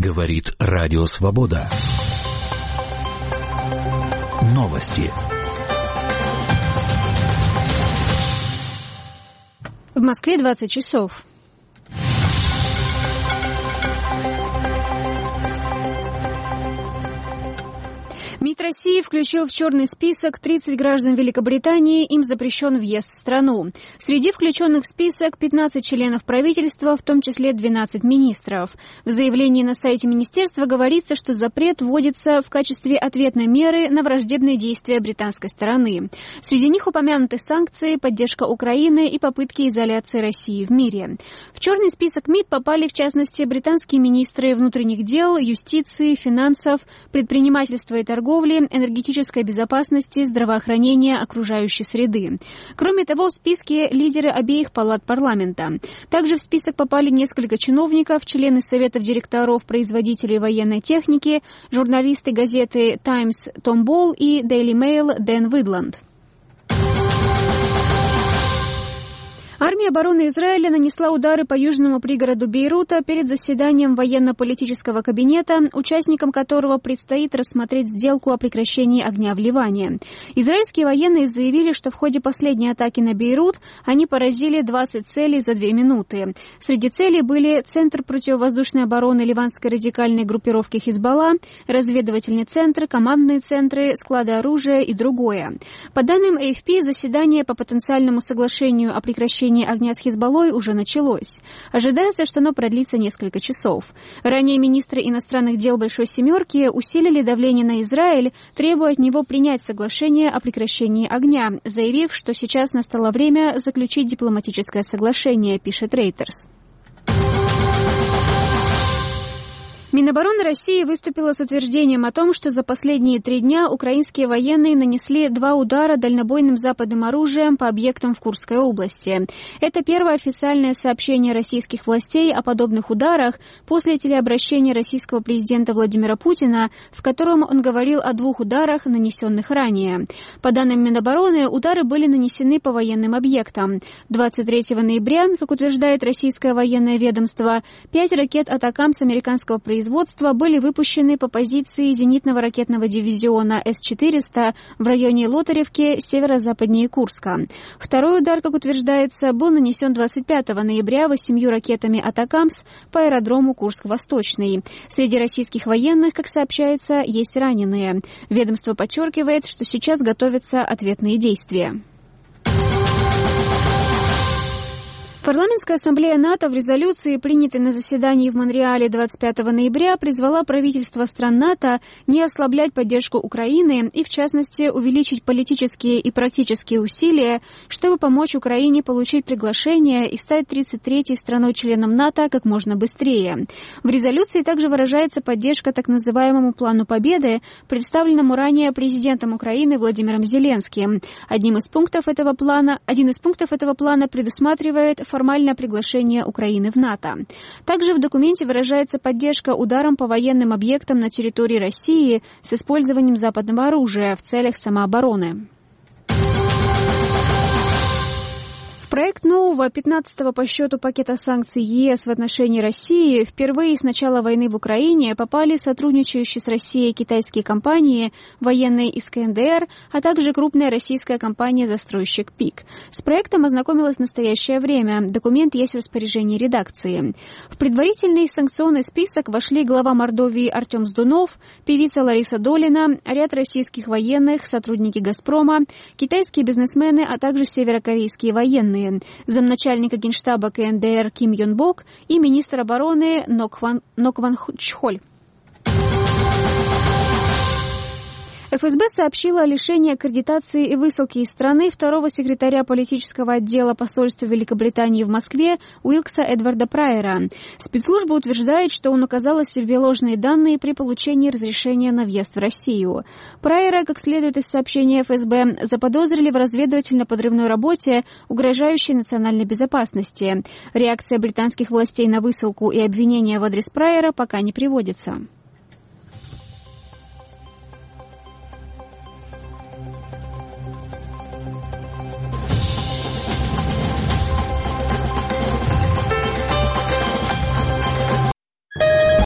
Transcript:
Говорит Радио Свобода. Новости. В Москве 20 часов. МИД России включил в черный список 30 граждан Великобритании, им запрещен въезд в страну. Среди включенных в список 15 членов правительства, в том числе 12 министров. В заявлении на сайте министерства говорится, что запрет вводится в качестве ответной меры на враждебные действия британской стороны. Среди них упомянуты санкции, поддержка Украины и попытки изоляции России в мире. В черный список МИД попали, в частности, британские министры внутренних дел, юстиции, финансов, предпринимательства и торговли, энергетической безопасности, здравоохранения, окружающей среды. Кроме того, в списке лидеры обеих палат парламента. Также в список попали несколько чиновников, члены советов директоров производителей военной техники, журналисты газеты «Таймс» Том Болл и «Дейли Мейл» Дэн Видланд. Армия обороны Израиля нанесла удары по южному пригороду Бейрута перед заседанием военно-политического кабинета, участникам которого предстоит рассмотреть сделку о прекращении огня в Ливане. Израильские военные заявили, что в ходе последней атаки на Бейрут они поразили 20 целей за 2 минуты. Среди целей были Центр противовоздушной обороны ливанской радикальной группировки Хизбалла, разведывательный центр, командные центры, склады оружия и другое. По данным AFP, заседание по потенциальному соглашению о прекращении огня с Хизбаллой уже началось. Ожидается, что оно продлится несколько часов. Ранее министры иностранных дел Большой Семерки усилили давление на Израиль, требуя от него принять соглашение о прекращении огня, заявив, что сейчас настало время заключить дипломатическое соглашение, пишет Reuters. Минобороны России выступила с утверждением о том, что за последние 3 дня украинские военные нанесли 2 удара дальнобойным западным оружием по объектам в Курской области. Это первое официальное сообщение российских властей о подобных ударах после телеобращения российского президента Владимира Путина, в котором он говорил о 2 ударах, нанесенных ранее. По данным Минобороны, удары были нанесены по военным объектам. 23 ноября, как утверждает российское военное ведомство, 5 ракет «Атакамс» американского производства были выпущены по позиции зенитно-ракетного дивизиона С-400 в районе Лотаревки, северо-западнее Курска. Второй удар, как утверждается, был нанесен 25 ноября 8 ракетами «Атакамс» по аэродрому Курск-Восточный. Среди российских военных, как сообщается, есть раненые. Ведомство подчеркивает, что сейчас готовятся ответные действия. Парламентская ассамблея НАТО в резолюции, принятой на заседании в Монреале 25 ноября, призвала правительства стран НАТО не ослаблять поддержку Украины и, в частности, увеличить политические и практические усилия, чтобы помочь Украине получить приглашение и стать 33-й страной-членом НАТО как можно быстрее. В резолюции также выражается поддержка так называемому «Плану Победы», представленному ранее президентом Украины Владимиром Зеленским. Один из пунктов этого плана предусматривает формальное приглашение Украины в НАТО. Также в документе выражается поддержка ударам по военным объектам на территории России с использованием западного оружия в целях самообороны. Проект нового 15-го по счету пакета санкций ЕС в отношении России впервые с начала войны в Украине попали сотрудничающие с Россией китайские компании, военные из КНДР, а также крупная российская компания-застройщик ПИК. С проектом ознакомилась в настоящее время. Документ есть в распоряжении редакции. В предварительный санкционный список вошли глава Мордовии Артем Сдунов, певица Лариса Долина, ряд российских военных, сотрудники «Газпрома», китайские бизнесмены, а также северокорейские военные. Замначальника Генштаба КНДР Ким Йон Бок и министр обороны Нок Ван Чхоль. ФСБ сообщила о лишении аккредитации и высылки из страны второго секретаря политического отдела посольства Великобритании в Москве Уилкса Эдварда Прайера. Спецслужба утверждает, что он указал о себе ложные данные при получении разрешения на въезд в Россию. Прайера, как следует из сообщения ФСБ, заподозрили в разведывательно-подрывной работе, угрожающей национальной безопасности. Реакция британских властей на высылку и обвинения в адрес Прайера пока не приводится.